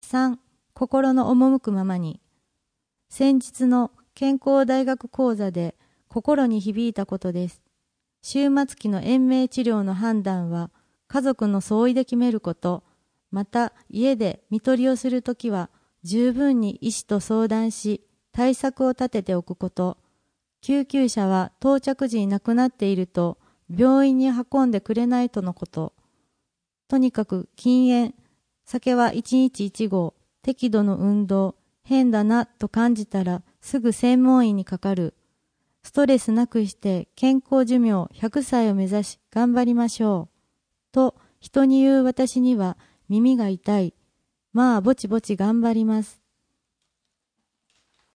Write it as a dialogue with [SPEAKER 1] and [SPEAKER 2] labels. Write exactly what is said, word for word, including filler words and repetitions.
[SPEAKER 1] さん、心の赴くままに。先日の健康大学講座で心に響いたことです。終末期の延命治療の判断は家族の相違で決めること、また家で看取りをするときは十分に医師と相談し対策を立てておくこと、救急車は到着時に亡くなっていると病院に運んでくれないとのこと。とにかく禁煙、酒はいちにちいちごう、適度の運動、変だなと感じたらすぐ専門医にかかる。ストレスなくして健康寿命ひゃくさいを目指し頑張りましょう。と人に言う私には耳が痛い。まあぼちぼち頑張ります。